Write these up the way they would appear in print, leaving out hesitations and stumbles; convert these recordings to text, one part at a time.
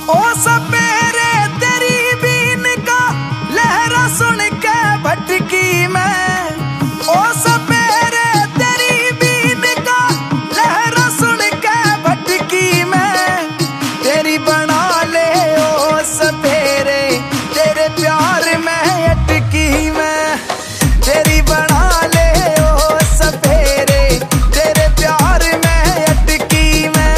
ओ सपेरे तेरी बीन का लहरा सुन के भटकी मैं। ओ सपेरे तेरी बीन का लहरा सुन के भटकी मैं। तेरी बना ले ओ सपेरे तेरे प्यार में अटकी मैं। तेरी बना ले ओ सपेरे तेरे प्यार में अटकी मैं।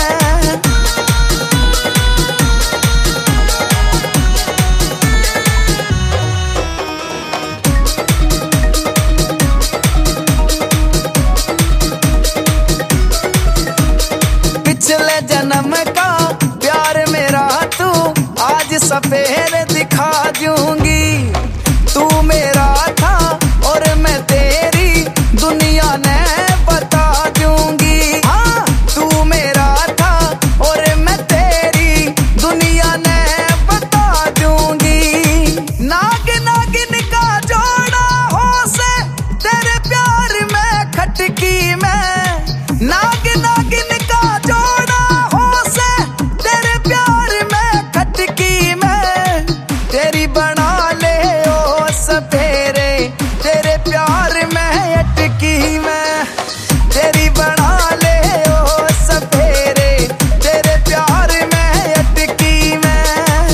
पिछले जन्म का प्यार मेरा तू आज सपेरे दिखा दूंगी। तू मेरा था और मैं तेरी दुनिया ने बता दूंगी। हाँ तू मेरा था और मैं तेरी दुनिया ने बता दूंगी। नाग नागिन का जोड़ा हो से तेरे प्यार में खटकी मैं। नाग नागिन का जोड़ा हो से तेरे प्यार में खटकी मैं। तेरी बना ले ओ सपेरे तेरे प्यार में अटकी मैं। तेरी बना ले ओ सपेरे तेरे प्यार में अटकी मैं।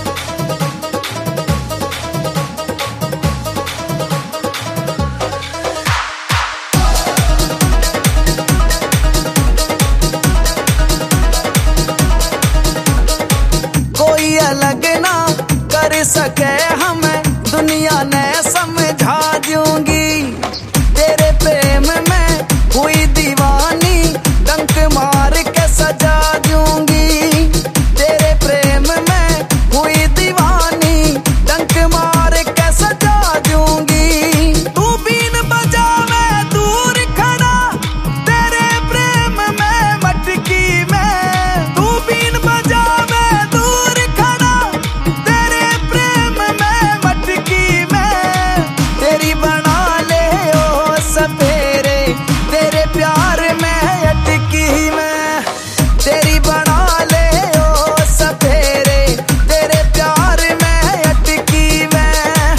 कोई अलग ना कर सके हमें दुनिया ने समझा दूंगी। तेरे प्रेम में हुई दीवानी डंक मार के सजा दूंगी। तेरे प्रेम में हुई दीवानी डंक मार के सजा दूंगी। तू बीन बजा मैं दूर खड़ा तेरे प्रेम में मटकी मैं। तू बीन बजा मैं दूर खड़ा तेरे प्रेम में मटकी मैं। तेरी बना ले ओ सपेरे तेरे प्यार में अटकी मैं। तेरी बना ले ओ सपेरे तेरे प्यार में अटकी मैं।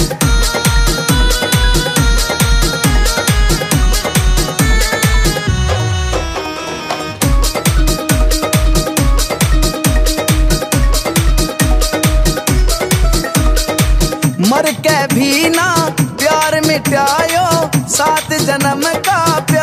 मर के भी ना प्यार मिटायो 7 जन्म का